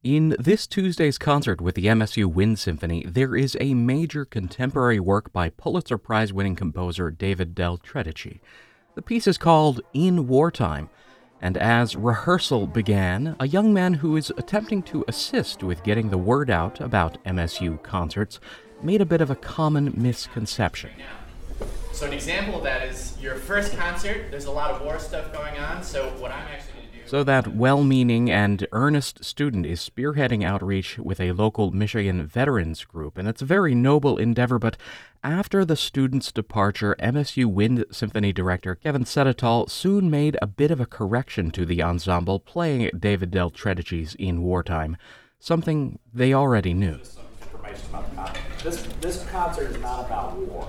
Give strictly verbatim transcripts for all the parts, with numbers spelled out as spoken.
In this Tuesday's concert with the M S U Wind Symphony, there is a major contemporary work by Pulitzer Prize-winning composer David Del Tredici. The piece is called In Wartime, and as rehearsal began, a young man who is attempting to assist with getting the word out about M S U concerts made a bit of a common misconception. So an example of that is your first concert, there's a lot of war stuff going on, so what I'm actually going to do... So that well-meaning and earnest student is spearheading outreach with a local Michigan veterans group, and it's a very noble endeavor, but after the student's departure, M S U Wind Symphony director Kevin Sedetall soon made a bit of a correction to the ensemble playing David Del Tredici's In Wartime, something they already knew. Some information about the concert. This, this concert is not about war.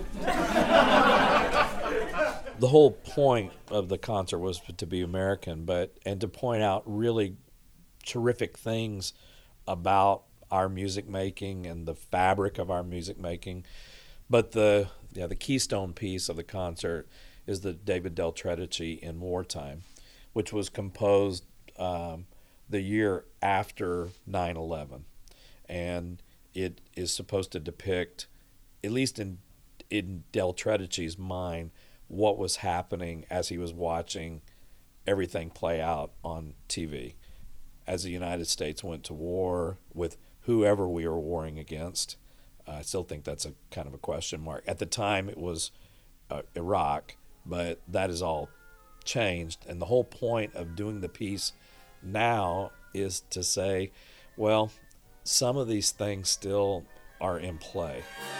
The whole point of the concert was to be American, but and to point out really terrific things about our music making and the fabric of our music making. But the yeah the keystone piece of the concert is the David Del Tredici In Wartime, which was composed um, the year after nine eleven, and it is supposed to depict, at least in in Del Tredici's mind, what was happening as he was watching everything play out on T V as the United States went to war with whoever we were warring against. Uh, I still think that's a kind of a question mark. At the time, it was uh, Iraq, but that has all changed. And the whole point of doing the piece now is to say, well, some of these things still are in play.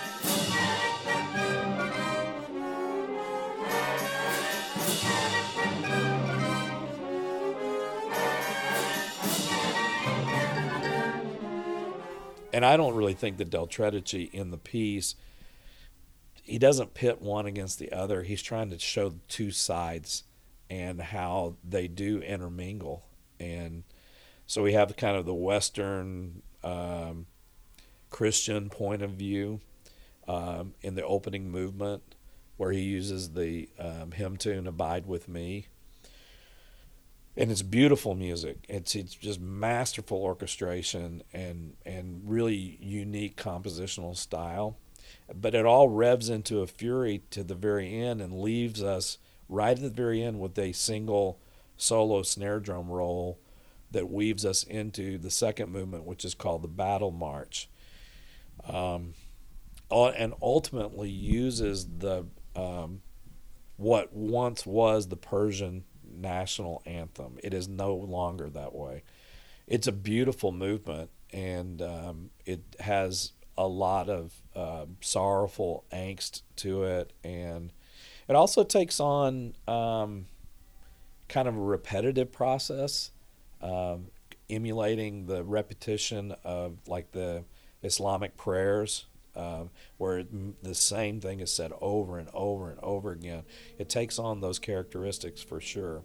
And I don't really think that Del Tredici in the piece, he doesn't pit one against the other. He's trying to show the two sides and how they do intermingle. And so we have kind of the Western um, Christian point of view um, in the opening movement, where he uses the um, hymn tune "Abide with Me." And it's beautiful music. It's it's just masterful orchestration and and really unique compositional style. But it all revs into a fury to the very end and leaves us right at the very end with a single solo snare drum roll that weaves us into the second movement, which is called the Battle March. Um, and ultimately uses the um, what once was the Persian national anthem. It is no longer that way. It's a beautiful movement, and um, it has a lot of uh, sorrowful angst to it, and it also takes on um, kind of a repetitive process, um, emulating the repetition of like the Islamic prayers, Uh, where it, the same thing is said over and over and over again. It takes on those characteristics for sure.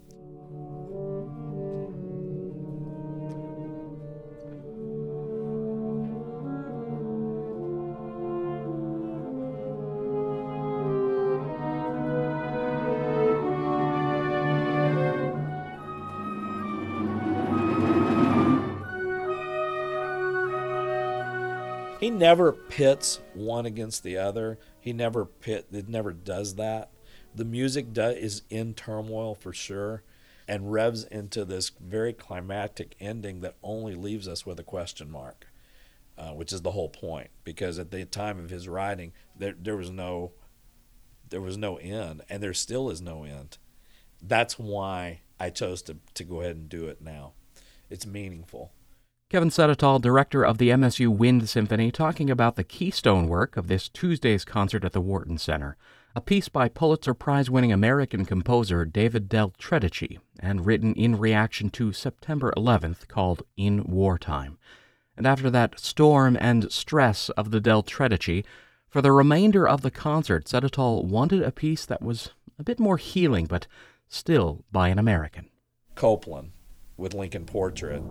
He never pits one against the other. He never pit. It never does that. The music do, is in turmoil for sure, and revs into this very climactic ending that only leaves us with a question mark, uh, which is the whole point. Because at the time of his writing, there there was no there was no end, and there still is no end. That's why I chose to to go ahead and do it now. It's meaningful. Kevin Sedetall, director of the M S U Wind Symphony, talking about the keystone work of this Tuesday's concert at the Wharton Center, a piece by Pulitzer Prize-winning American composer David Del Tredici, and written in reaction to September eleventh, called In Wartime. And after that storm and stress of the Del Tredici, for the remainder of the concert, Sedetall wanted a piece that was a bit more healing, but still by an American. Copland with Lincoln Portrait.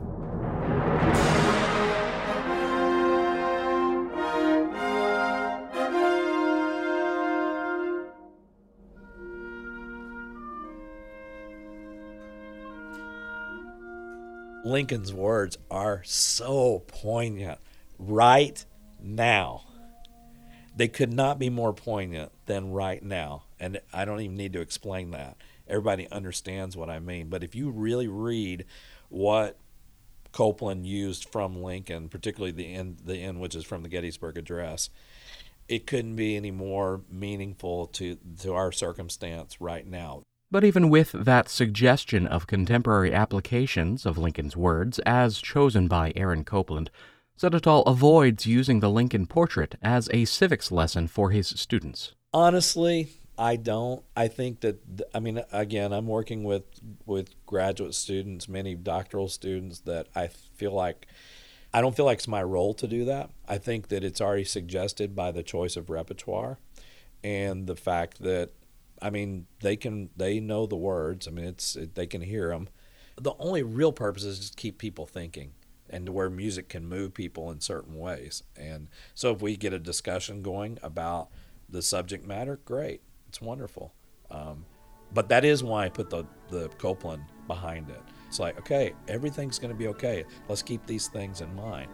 Lincoln's words are so poignant right now. They could not be more poignant than right now. And I don't even need to explain that. Everybody understands what I mean. But if you really read what Copeland used from Lincoln, particularly the end, the end which is from the Gettysburg Address, it couldn't be any more meaningful to, to our circumstance right now. But even with that suggestion of contemporary applications of Lincoln's words as chosen by Aaron Copland, Sedetall avoids using the Lincoln portrait as a civics lesson for his students. Honestly, I don't. I think that, I mean, again, I'm working with, with graduate students, many doctoral students, that I feel like, I don't feel like it's my role to do that. I think that it's already suggested by the choice of repertoire and the fact that, I mean, they can, they know the words. I mean, it's, it, they can hear them. The only real purpose is just to keep people thinking and to where music can move people in certain ways. And so if we get a discussion going about the subject matter, great. It's wonderful. Um, but that is why I put the, the Copeland behind it. It's like, okay, everything's going to be okay. Let's keep these things in mind.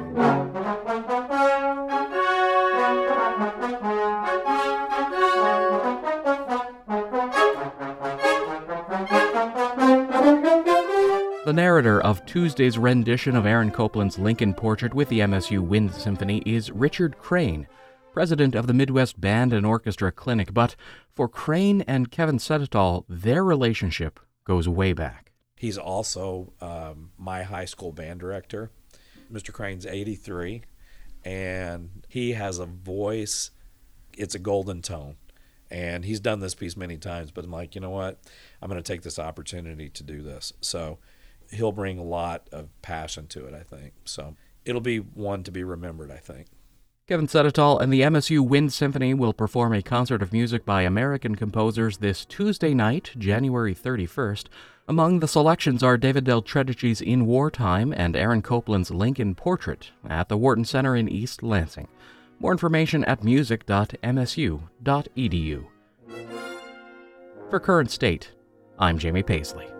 The narrator of Tuesday's rendition of Aaron Copland's Lincoln Portrait with the M S U Wind Symphony is Richard Crane, president of the Midwest Band and Orchestra Clinic. But for Crane and Kevin Sedetall, their relationship goes way back. He's also um, my high school band director. Mister Crane's eighty-three, and he has a voice. It's a golden tone. And he's done this piece many times, but I'm like, you know what? I'm going to take this opportunity to do this. So he'll bring a lot of passion to it, I think. So it'll be one to be remembered, I think. Kevin Sedetall and the M S U Wind Symphony will perform a concert of music by American composers this Tuesday night, January thirty-first. Among the selections are David Del Tredici's In Wartime and Aaron Copland's Lincoln Portrait at the Wharton Center in East Lansing. More information at music dot m s u dot e d u. For Current State, I'm Jamie Paisley.